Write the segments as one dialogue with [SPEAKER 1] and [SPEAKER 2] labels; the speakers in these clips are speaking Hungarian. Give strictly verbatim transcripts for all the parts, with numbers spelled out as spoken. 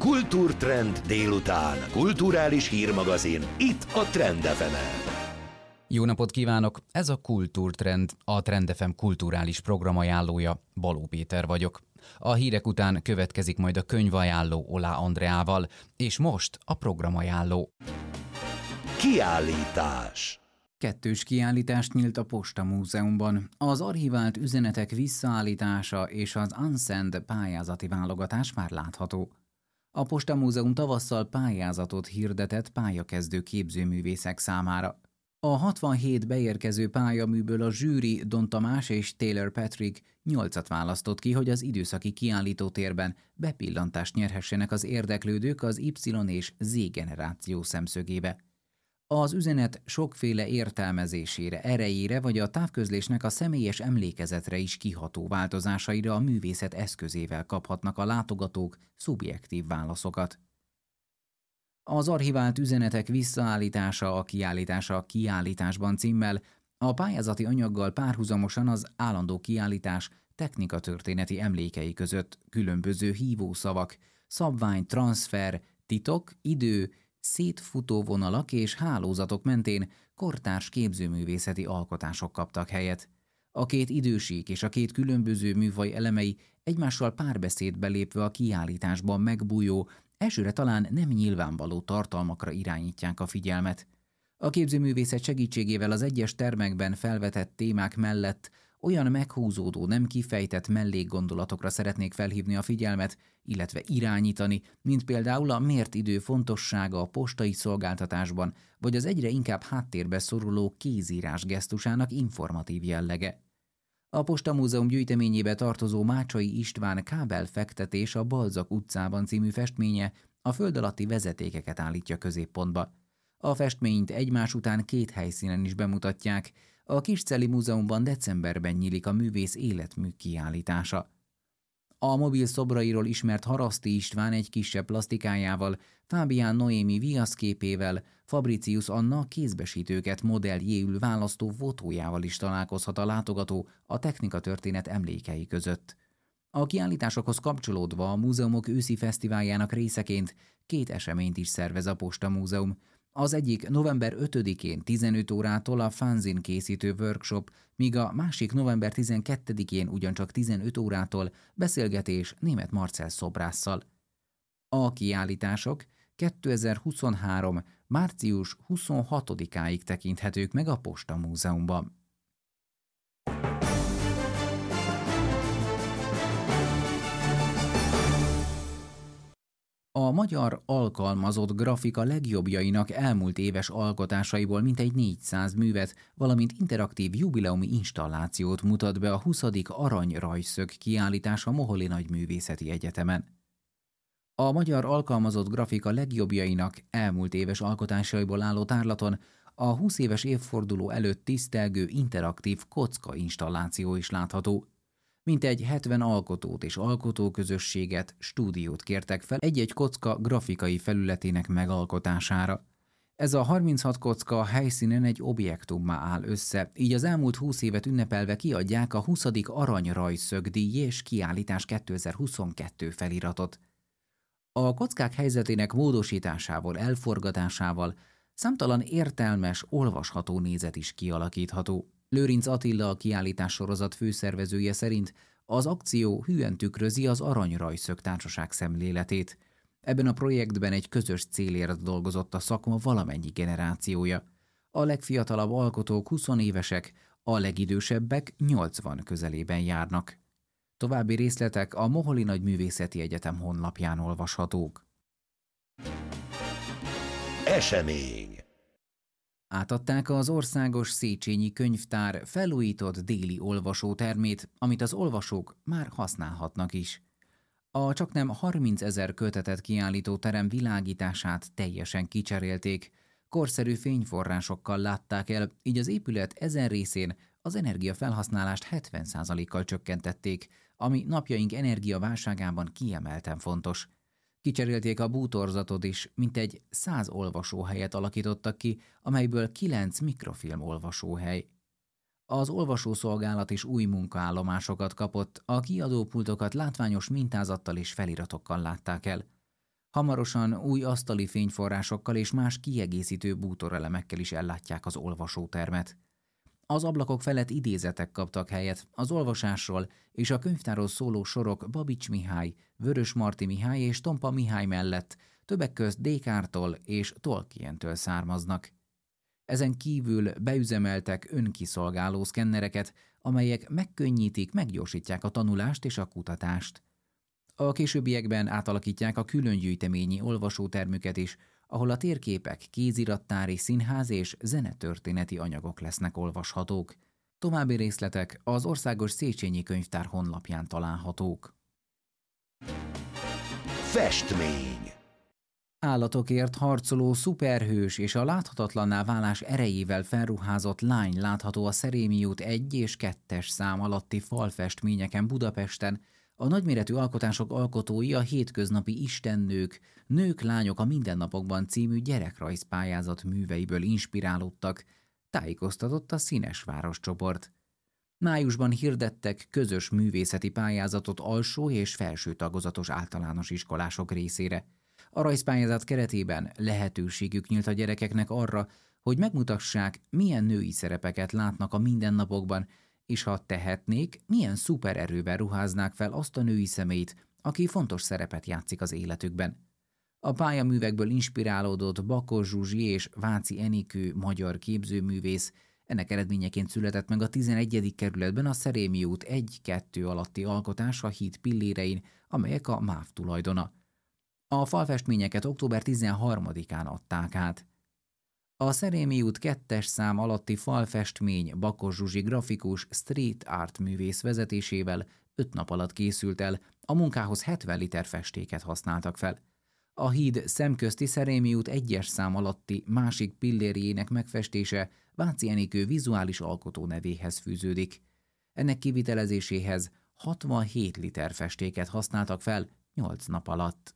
[SPEAKER 1] Kultúrtrend délután. Kulturális hírmagazin. Itt a Trend ef emen.
[SPEAKER 2] Jó napot kívánok! Ez a Kultúrtrend, a Trend ef em kulturális programajánlója. Baló Péter vagyok. A hírek után következik majd a könyvajánló Olá Andreával, és most a programajánló.
[SPEAKER 1] Kiállítás.
[SPEAKER 3] Kettős kiállítást nyílt a Posta Múzeumban. Az archivált üzenetek visszaállítása és az Unsend pályázati válogatás már látható. A Posta Múzeum tavasszal pályázatot hirdetett pályakezdő képzőművészek számára. A hatvanhét beérkező pályaműből a zsűri Don Tamás és Taylor Patrick nyolcat választott ki, hogy az időszaki kiállítótérben bepillantást nyerhessenek az érdeklődők az Y és Z generáció szemszögébe. Az üzenet sokféle értelmezésére, erejére vagy a távközlésnek a személyes emlékezetre is kiható változásaira a művészet eszközével kaphatnak a látogatók szubjektív válaszokat. Az archivált üzenetek visszaállítása a kiállítása a kiállításban címmel a pályázati anyaggal párhuzamosan az állandó kiállítás technikatörténeti emlékei között különböző hívószavak, szabvány, transfer, titok, idő, szétfutó vonalak és hálózatok mentén kortárs képzőművészeti alkotások kaptak helyet. A két idősík és a két különböző műfaj elemei egymással párbeszédbe lépve a kiállításban megbújó, elsőre talán nem nyilvánvaló tartalmakra irányítják a figyelmet. A képzőművészet segítségével az egyes termekben felvetett témák mellett olyan meghúzódó, nem kifejtett mellékgondolatokra szeretnék felhívni a figyelmet, illetve irányítani, mint például a mért idő fontossága a postai szolgáltatásban, vagy az egyre inkább háttérbe szoruló kézírás gesztusának informatív jellege. A Posta Múzeum gyűjteményébe tartozó Mácsai István Kábelfektetés a Balzak utcában című festménye a föld alatti vezetékeket állítja középpontba. A festményt egymás után két helyszínen is bemutatják. A Kisceli Múzeumban decemberben nyílik a művész életmű kiállítása. A mobil szobrairól ismert Haraszti István egy kisebb plastikájával, Fábián Noémi viaszképével, Fabricius Anna kézbesítőket modelljéül választó fotójával is találkozhat a látogató a technikatörténet emlékei között. A kiállításokhoz kapcsolódva a múzeumok őszi fesztiváljának részeként két eseményt is szervez a Posta Múzeum. Az egyik november ötödikén tizenöt órától a fanzin készítő workshop, míg a másik november tizenkettedikén ugyancsak tizenöt órától beszélgetés Németh Marcell szobrásszal. A kiállítások kétezer-huszonhárom. március huszonhatodikáig tekinthetők meg a Posta Múzeumban. A magyar alkalmazott grafika legjobbjainak elmúlt éves alkotásaiból mintegy négyszáz művet, valamint interaktív jubileumi installációt mutat be a huszadik Aranyrajzszög kiállítás a Moholi Nagyművészeti Egyetemen. A magyar alkalmazott grafika legjobbjainak elmúlt éves alkotásaiból álló tárlaton a húsz éves évforduló előtt tisztelgő interaktív kocka installáció is látható. Mintegy hetven alkotót és alkotóközösséget, stúdiót kértek fel egy-egy kocka grafikai felületének megalkotására. Ez a harminchat kocka a helyszínen egy objektummá áll össze, így az elmúlt húsz évet ünnepelve kiadják a huszadik Aranyrajzszög díj és kiállítás kétezer-huszonkettő feliratot. A kockák helyzetének módosításával, elforgatásával számtalan értelmes, olvasható nézet is kialakítható. Lőrinc Attila, a kiállítás sorozat főszervezője szerint az akció hűen tükrözi az Aranyrajzszög társaság szemléletét. Ebben a projektben egy közös célért dolgozott a szakma valamennyi generációja. A legfiatalabb alkotók huszonévesek, a legidősebbek nyolcvan közelében járnak. További részletek a Moholi Nagyművészeti Egyetem honlapján olvashatók.
[SPEAKER 1] Esemény.
[SPEAKER 3] Átadták az Országos Széchenyi Könyvtár felújított déli olvasótermét, amit az olvasók már használhatnak is. A csaknem harmincezer kötetet kiállító terem világítását teljesen kicserélték, korszerű fényforrásokkal látták el, így az épület ezen részén az energiafelhasználást hetven százalékkal csökkentették, ami napjaink energiaválságában kiemelten fontos. Kicserélték a bútorzatot is, mintegy száz olvasóhelyet alakítottak ki, amelyből kilenc mikrofilm olvasóhely. Az olvasószolgálat is új munkaállomásokat kapott, a kiadópultokat látványos mintázattal és feliratokkal látták el. Hamarosan új asztali fényforrásokkal és más kiegészítő bútorelemekkel is ellátják az olvasótermet. Az ablakok felett idézetek kaptak helyet az olvasásról, és a könyvtárról szóló sorok Babics Mihály, Vörösmarty Mihály és Tompa Mihály mellett többek közt Descartes-tól és Tolkientől származnak. Ezen kívül beüzemeltek önkiszolgáló szkennereket, amelyek megkönnyítik, meggyorsítják a tanulást és a kutatást. A későbbiekben átalakítják a különgyűjteményi olvasótermüket is, ahol a térképek, kézirattári, színház és zenetörténeti anyagok lesznek olvashatók. További részletek az Országos Széchenyi Könyvtár honlapján találhatók.
[SPEAKER 1] Festmény.
[SPEAKER 3] Állatokért harcoló szuperhős és a láthatatlanná válás erejével felruházott lány látható a Szerémi út egy és kettes szám alatti falfestményeken Budapesten. A nagyméretű alkotások alkotói a hétköznapi istennők, Nők, lányok a mindennapokban című gyerekrajzpályázat műveiből inspirálódtak, tájékoztatott a Színesváros csoport. Májusban hirdettek közös művészeti pályázatot alsó és felső tagozatos általános iskolások részére. A rajzpályázat keretében lehetőségük nyílt a gyerekeknek arra, hogy megmutassák, milyen női szerepeket látnak a mindennapokban, és ha tehetnék, milyen szupererővel ruháznák fel azt a női személyt, aki fontos szerepet játszik az életükben. A pályaművekből inspirálódott Bakos Zsuzsi és Váci Enikő magyar képzőművész, ennek eredményeként született meg a tizenegyedik kerületben a Szerémi út egy-kettő alatti alkotás a híd pillérein, amelyek a MÁV tulajdona. A falfestményeket október tizenharmadikán adták át. A Szerémi út kettes szám alatti falfestmény Bakos Zsuzsi grafikus street art művész vezetésével öt nap alatt készült el, a munkához hetven liter festéket használtak fel. A híd szemközti Szerémi út egyes szám alatti másik pillérjének megfestése Váci Enikő vizuális alkotó nevéhez fűződik. Ennek kivitelezéséhez hatvanhét liter festéket használtak fel nyolc nap alatt.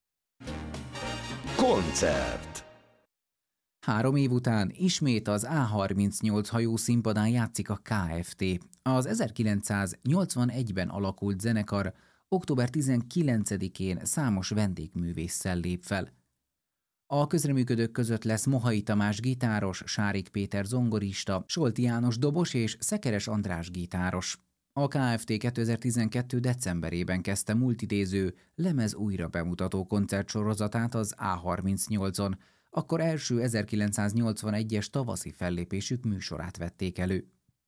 [SPEAKER 1] Koncert.
[SPEAKER 3] Három év után ismét az á harmincnyolc hajó színpadán játszik a ká ef té. Az ezerkilencszáznyolcvanegyben alakult zenekar október tizenkilencedikén számos vendégművésszel lép fel. A közreműködők között lesz Mohai Tamás gitáros, Sárik Péter zongorista, Solti János dobos és Szekeres András gitáros. A ká ef té kétezer-tizenkettő decemberében kezdte multidéző lemez újra bemutató koncertsorozatát az á harmincnyolcon, akkor első ezerkilencszáznyolcvanegyes tavaszi fellépésük műsorát vették elő.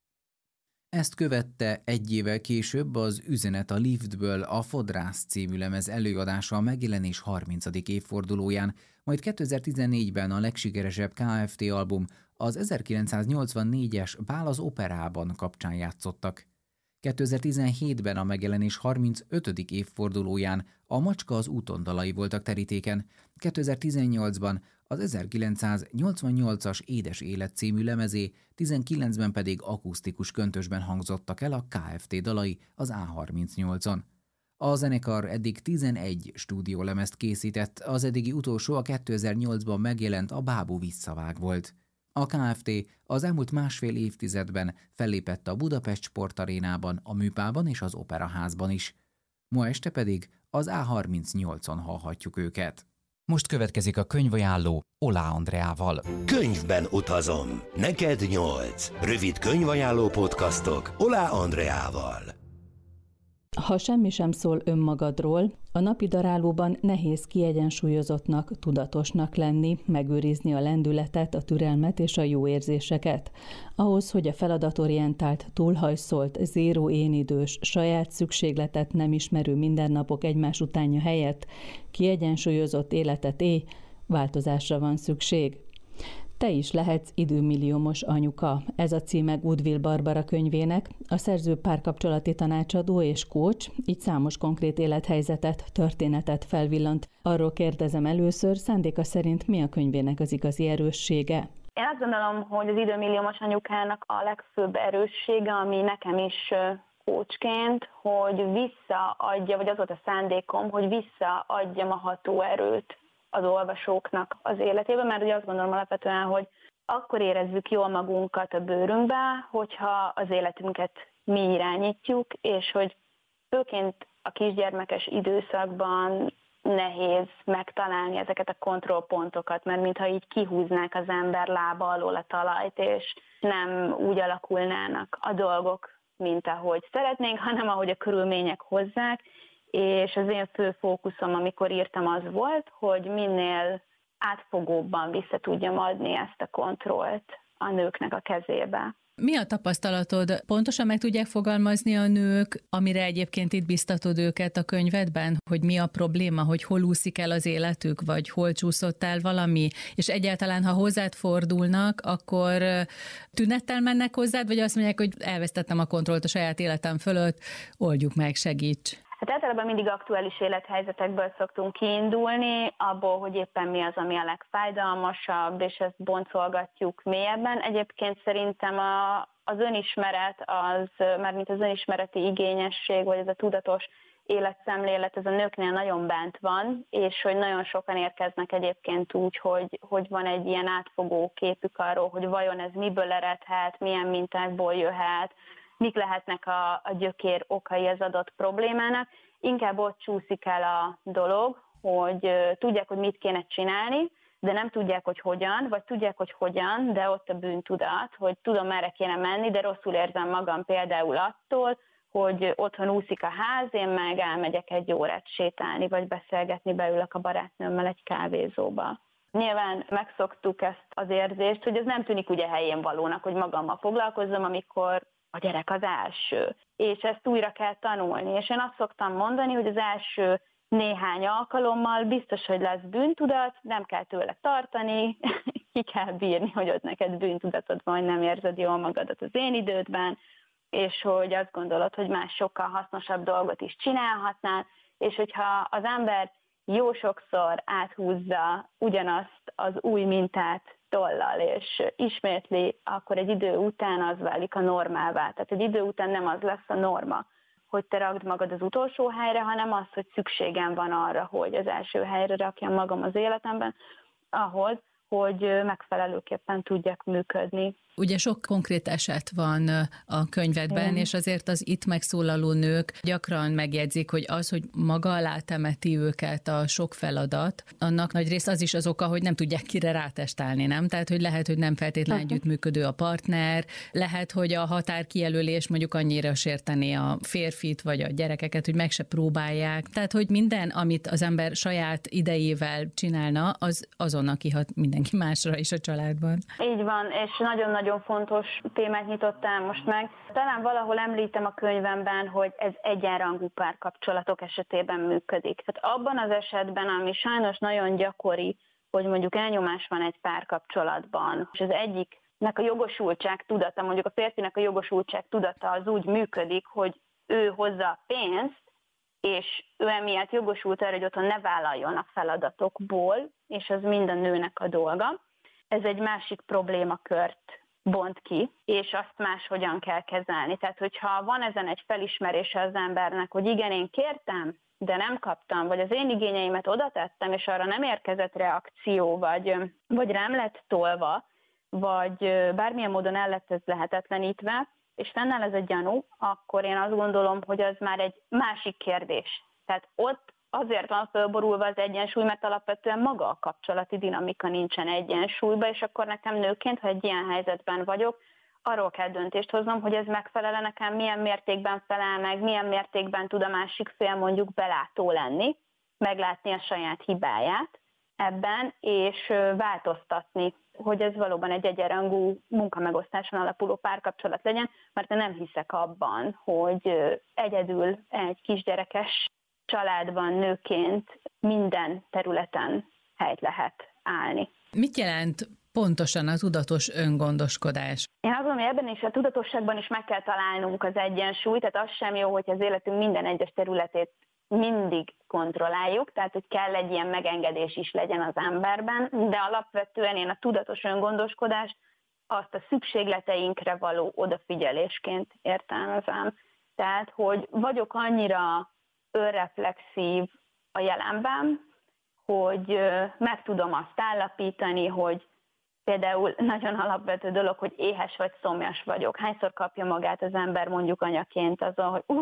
[SPEAKER 3] Ezt követte egy évvel később az Üzenet a liftből a Fodrász című lemez előadása a megjelenés harmincadik évfordulóján, majd kétezer-tizennégyben a legsikeresebb ká ef té album, az ezerkilencszáznyolcvannégyes Bál az operában kapcsán játszottak. kétezer-tizenhétben a megjelenés harmincötödik évfordulóján a Macska az úton dalai voltak terítéken, kétezer-tizennyolcban az ezerkilencszáznyolcvannyolcas Édes élet című lemezé, tizenkilencben pedig akusztikus köntösben hangzottak el a ká ef té dalai az á harmincnyolcon. A zenekar eddig tizenegy stúdiólemezt készített, az eddigi utolsó a kétezer-nyolcban megjelent a Bábú visszavág volt. A ká ef té az elmúlt másfél évtizedben fellépett a Budapest Sportarénában, a Műpában és az Operaházban is. Ma este pedig az á harmincnyolcon hallhatjuk őket.
[SPEAKER 2] Most következik a könyvajánló Oláh Andreával.
[SPEAKER 1] Könyvben utazom. Neked nyolc. Rövid könyvajánló podcastok Oláh Andreával.
[SPEAKER 4] Ha semmi sem szól önmagadról, a napi darálóban nehéz kiegyensúlyozottnak, tudatosnak lenni, megőrizni a lendületet, a türelmet és a jó érzéseket. Ahhoz, hogy a feladatorientált, túlhajszolt, zéró énidős, saját szükségletet nem ismerő mindennapok egymás utánja helyett kiegyensúlyozott életet élj, változásra van szükség. Te is lehetsz időmilliómos anyuka. Ez a címe Goodwill Barbara könyvének. A szerző párkapcsolati tanácsadó és coach, így számos konkrét élethelyzetet, történetet felvillant. Arról kérdezem először, szándéka szerint mi a könyvének az igazi erőssége?
[SPEAKER 5] Én azt gondolom, hogy az időmilliómos anyukának a legfőbb erőssége, ami nekem is coachként, hogy visszaadja, vagy az volt a szándékom, hogy visszaadjam a hatóerőt az olvasóknak az életében, mert ugye azt gondolom alapvetően, hogy akkor érezzük jól magunkat a bőrünkbe, hogyha az életünket mi irányítjuk, és hogy főként a kisgyermekes időszakban nehéz megtalálni ezeket a kontrollpontokat, mert mintha így kihúznák az ember lába alól a talajt, és nem úgy alakulnának a dolgok, mint ahogy szeretnénk, hanem ahogy a körülmények hozzák, és az én fő fókuszom, amikor írtam, az volt, hogy minél átfogóbban vissza tudjam adni ezt a kontrollt a nőknek a kezébe.
[SPEAKER 4] Mi a tapasztalatod? Pontosan meg tudják fogalmazni a nők, amire egyébként itt biztatod őket a könyvedben, hogy mi a probléma, hogy hol úszik el az életük, vagy hol csúszott el valami, és egyáltalán, ha hozzád fordulnak, akkor tünettel mennek hozzád, vagy azt mondják, hogy elvesztettem a kontrollt a saját életem fölött, oldjuk meg, segíts.
[SPEAKER 5] Hát általában mindig aktuális élethelyzetekből szoktunk kiindulni, abból, hogy éppen mi az, ami a legfájdalmasabb, és ezt boncolgatjuk mélyebben. Egyébként szerintem a, az önismeret, az, mert mint az önismereti igényesség, vagy ez a tudatos életszemlélet, ez a nőknél nagyon bent van, és hogy nagyon sokan érkeznek egyébként úgy, hogy, hogy van egy ilyen átfogó képük arról, hogy vajon ez miből eredhet, milyen mintákból jöhet, mik lehetnek a, a gyökér okai az adott problémának. Inkább ott csúszik el a dolog, hogy uh, tudják, hogy mit kéne csinálni, de nem tudják, hogy hogyan, vagy tudják, hogy hogyan, de ott a bűntudat, hogy tudom, merre kéne menni, de rosszul érzem magam például attól, hogy otthon úszik a ház, én meg elmegyek egy órát sétálni, vagy beszélgetni, beülök a barátnőmmel egy kávézóba. Nyilván megszoktuk ezt az érzést, hogy ez nem tűnik ugye helyén valónak, hogy magammal foglalkozzam, amikor a gyerek az első, és ezt újra kell tanulni. És én azt szoktam mondani, hogy az első néhány alkalommal biztos, hogy lesz bűntudat, nem kell tőle tartani, ki kell bírni, hogy ott neked bűntudatod van, hogy nem érzed jól magadat az én idődben, és hogy azt gondolod, hogy más sokkal hasznosabb dolgot is csinálhatnál, és hogyha az ember jó sokszor áthúzza ugyanazt az új mintát tollal, és ismétli, akkor egy idő után az válik a normává. Tehát egy idő után nem az lesz a norma, hogy te rakd magad az utolsó helyre, hanem az, hogy szükségem van arra, hogy az első helyre rakjam magam az életemben, ahhoz, hogy megfelelőképpen tudjak működni.
[SPEAKER 4] Ugye sok konkrét eset van a könyvedben, mm. és azért az itt megszólaló nők gyakran megjegyzik, hogy az, hogy maga alá temeti őket a sok feladat, annak nagy rész az is az oka, hogy nem tudják kire rátestálni, nem? Tehát, hogy lehet, hogy nem feltétlenül uh-huh. együttműködő a partner, lehet, hogy a határkijelölés mondjuk annyira sértené a férfit, vagy a gyerekeket, hogy meg se próbálják. Tehát, hogy minden, amit az ember saját idejével csinálna, az azonnal kihat mindenki másra is a családban.
[SPEAKER 5] Így van, és nagyon nagyon fontos témát nyitottál most meg. Talán valahol említem a könyvemben, hogy ez egyenrangú párkapcsolatok esetében működik. Tehát abban az esetben, ami sajnos nagyon gyakori, hogy mondjuk elnyomás van egy párkapcsolatban, és az egyiknek a jogosultság tudata, mondjuk a férfinek a jogosultság tudata az úgy működik, hogy ő hozza a pénzt, és ő emiatt jogosult arra, hogy otthon ne vállaljon a feladatokból, és az mind a nőnek a dolga. Ez egy másik problémakört bont ki, és azt máshogyan kell kezelni. Tehát, hogyha van ezen egy felismerése az embernek, hogy igen, én kértem, de nem kaptam, vagy az én igényeimet oda tettem, és arra nem érkezett reakció, vagy, vagy rám lett tolva, vagy bármilyen módon el lett ez lehetetlenítve, és fennáll ez a gyanú, akkor én azt gondolom, hogy az már egy másik kérdés. Tehát ott azért van fölborulva az egyensúly, mert alapvetően maga a kapcsolati dinamika nincsen egyensúlyban, és akkor nekem nőként, ha egy ilyen helyzetben vagyok, arról kell döntést hoznom, hogy ez megfelel nekem, milyen mértékben felel meg, milyen mértékben tud a másik fél mondjuk belátó lenni, meglátni a saját hibáját ebben, és változtatni, hogy ez valóban egy egyenrangú munkamegosztáson alapuló párkapcsolat legyen, mert én nem hiszek abban, hogy egyedül egy kisgyerekes családban nőként minden területen helyt lehet állni.
[SPEAKER 4] Mit jelent pontosan a tudatos öngondoskodás?
[SPEAKER 5] Én azt gondolom, hogy ebben is a tudatosságban is meg kell találnunk az egyensúlyt, tehát az sem jó, hogy az életünk minden egyes területét mindig kontrolláljuk, tehát hogy kell egy ilyen megengedés is legyen az emberben, de alapvetően én a tudatos öngondoskodást azt a szükségleteinkre való odafigyelésként értelmezem. Tehát, hogy vagyok annyira önreflexív a jelenben, hogy meg tudom azt állapítani, hogy például nagyon alapvető dolog, hogy éhes vagy szomjas vagyok. Hányszor kapja magát az ember mondjuk anyaként azon, hogy uh,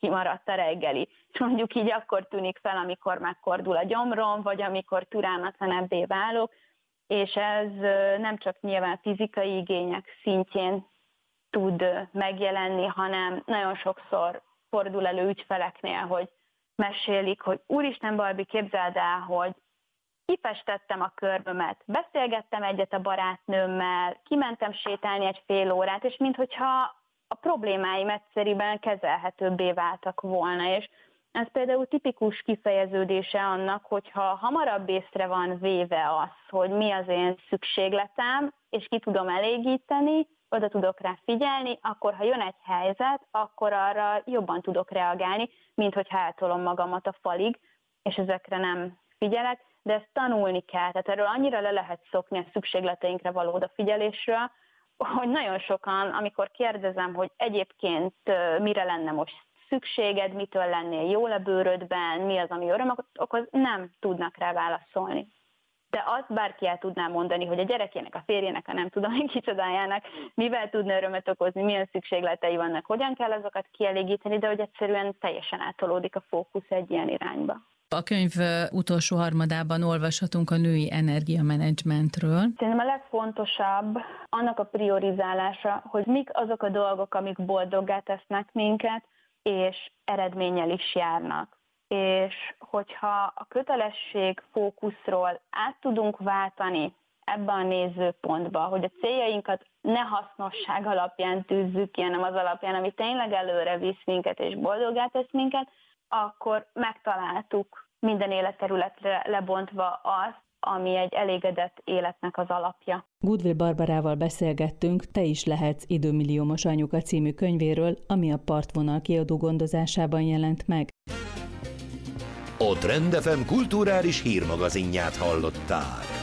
[SPEAKER 5] kimaradt a reggeli. És mondjuk így akkor tűnik fel, amikor megkordul a gyomrom, vagy amikor türelmetlenebbé válok, és ez nem csak nyilván fizikai igények szintjén tud megjelenni, hanem nagyon sokszor fordul elő ügyfeleknél, hogy mesélik, hogy úristen Barbi, képzeld el, hogy kifestettem a körbömet, beszélgettem egyet a barátnőmmel, kimentem sétálni egy fél órát, és minthogyha a problémáim egyszerűen kezelhetőbbé váltak volna, és ez például tipikus kifejeződése annak, hogyha hamarabb észre van véve az, hogy mi az én szükségletem, és ki tudom elégíteni, oda tudok rá figyelni, akkor ha jön egy helyzet, akkor arra jobban tudok reagálni, mint hogyha eltolom magamat a falig, és ezekre nem figyelek, de ezt tanulni kell, tehát erről annyira le lehet szokni a szükségleteinkre való odafigyelésről, hogy nagyon sokan, amikor kérdezem, hogy egyébként mire lenne most szükséged, mitől lennél jól a bőrödben, mi az, ami örömöt okoz, nem tudnak rá válaszolni. De azt bárki el tudná mondani, hogy a gyerekének, a férjének, a nem tudom én kicsodájának, mivel tudna örömet okozni, milyen szükségletei vannak, hogyan kell azokat kielégíteni, de hogy egyszerűen teljesen átolódik a fókusz egy ilyen irányba.
[SPEAKER 6] A könyv utolsó harmadában olvashatunk a női energiamenedzsmentről.
[SPEAKER 5] Szerintem a legfontosabb annak a priorizálása, hogy mik azok a dolgok, amik boldoggá tesznek minket, és eredménnyel is járnak. És hogyha a kötelesség fókuszról át tudunk váltani ebbe a nézőpontba, hogy a céljainkat ne hasznosság alapján tűzzük ki, hanem az alapján, ami tényleg előre visz minket és boldoggá tesz minket, akkor megtaláltuk minden életterületre lebontva azt, ami egy elégedett életnek az alapja.
[SPEAKER 4] Goodwill Barbarával beszélgettünk Te is lehetsz időmilliómos anyuka című könyvéről, ami a Partvonal kiadó gondozásában jelent meg.
[SPEAKER 1] A Trend ef em kulturális hírmagazinját hallották.